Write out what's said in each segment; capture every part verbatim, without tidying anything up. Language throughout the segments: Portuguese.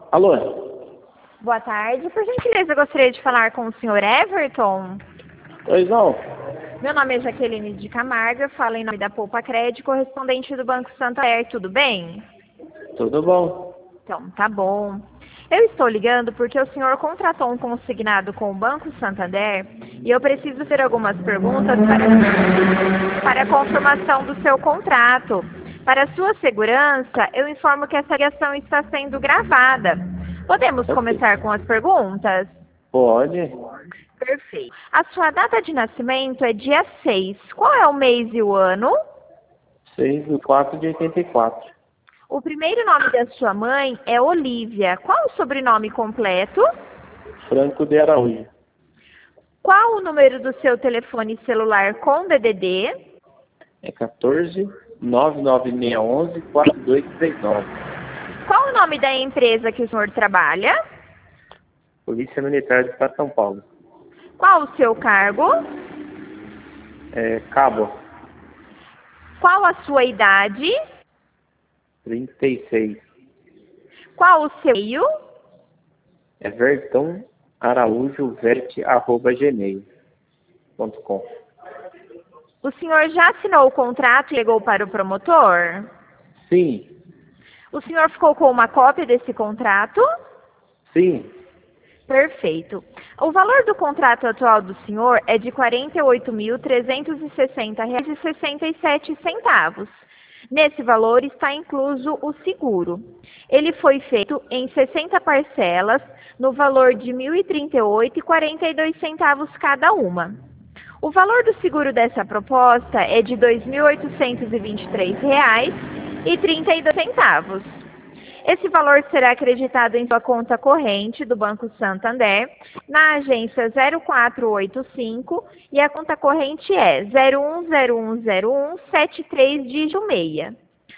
Alô? Boa tarde. Por gentileza, eu gostaria de falar com o senhor Everton. Pois não. Meu nome é Jaqueline de Camargo, eu falo em nome da Poupa Crédito, correspondente do Banco Santander. Tudo bem? Tudo bom. Então, tá bom. Eu estou ligando porque o senhor contratou um consignado com o Banco Santander e eu preciso ter algumas perguntas para, para a confirmação do seu contrato. Para sua segurança, eu informo que essa ligação está sendo gravada. Podemos Ok. começar com as perguntas? Pode. Perfeito. A sua data de nascimento é dia seis. Qual é o mês e o ano? seis de quatro de oitenta e quatro. O primeiro nome da sua mãe é Olívia. Qual o sobrenome completo? Franco de Araújo. Qual o número do seu telefone celular com D D D? É quatorze, nove nove seis um, quatro dois três nove. Qual o nome da empresa que o senhor trabalha? Polícia Militar do Estado de São Paulo. Qual o seu cargo? É Cabo. Qual a sua idade? trinta e seis. Qual o seu e-mail? É vertão araújo verte arroba gmail ponto com. O senhor já assinou o contrato e ligou para o promotor? Sim. O senhor ficou com uma cópia desse contrato? Sim. Perfeito. O valor do contrato atual do senhor é de quarenta e oito mil, trezentos e sessenta reais e sessenta e sete centavos. Nesse valor está incluso o seguro. Ele foi feito em sessenta parcelas, no valor de mil e trinta e oito reais e quarenta e dois centavos cada uma. O valor do seguro dessa proposta é de dois mil oitocentos e vinte e três reais e trinta e dois centavos. Esse valor será acreditado em sua conta corrente do Banco Santander, na agência zero quatro oito cinco, e a conta corrente é zero um zero um zero um sete três dígito seis.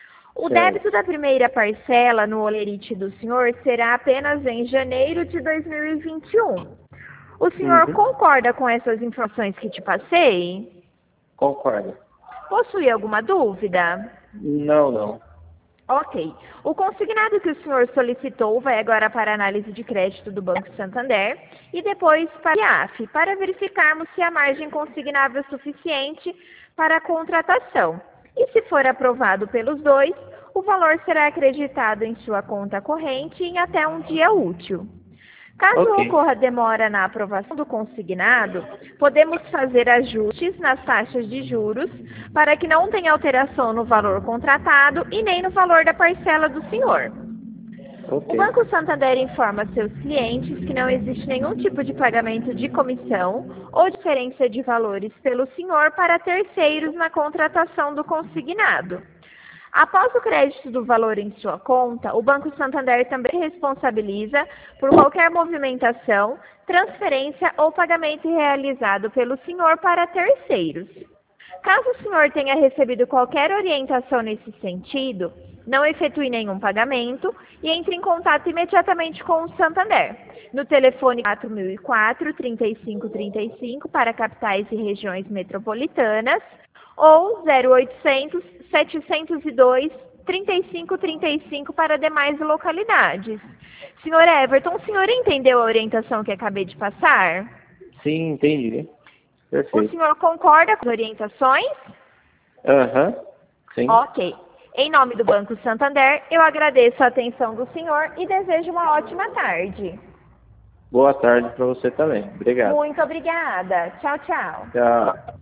O Certo. débito da primeira parcela no holerite do senhor será apenas em janeiro de dois mil e vinte e um. O senhor Uhum. concorda com essas informações que te passei? Concordo. Possui alguma dúvida? Não, não. Ok. O consignado que o senhor solicitou vai agora para a análise de crédito do Banco Santander e depois para a I A F, para verificarmos se a margem consignável é suficiente para a contratação. E se for aprovado pelos dois, o valor será acreditado em sua conta corrente em até um dia útil. Caso Ok. ocorra demora na aprovação do consignado, podemos fazer ajustes nas taxas de juros para que não tenha alteração no valor contratado e nem no valor da parcela do senhor. O Ok. Banco Santander informa seus clientes que não existe nenhum tipo de pagamento de comissão ou diferença de valores pelo senhor para terceiros na contratação do consignado. Após o crédito do valor em sua conta, o Banco Santander também responsabiliza por qualquer movimentação, transferência ou pagamento realizado pelo senhor para terceiros. Caso o senhor tenha recebido qualquer orientação nesse sentido, não efetue nenhum pagamento e entre em contato imediatamente com o Santander, no telefone quatro mil e quatro, trinta e cinco trinta e cinco para capitais e regiões metropolitanas ou zero oitocentos, setecentos e dois, trinta e cinco trinta e cinco para demais localidades. Senhor Everton, o senhor entendeu a orientação que acabei de passar? Sim, entendi. O Perfeito. senhor concorda com as orientações? Aham. Sim. Ok. Em nome do Banco Santander, eu agradeço a atenção do senhor e desejo uma ótima tarde. Boa tarde para você também. Obrigado. Muito obrigada. Tchau, tchau. Tchau.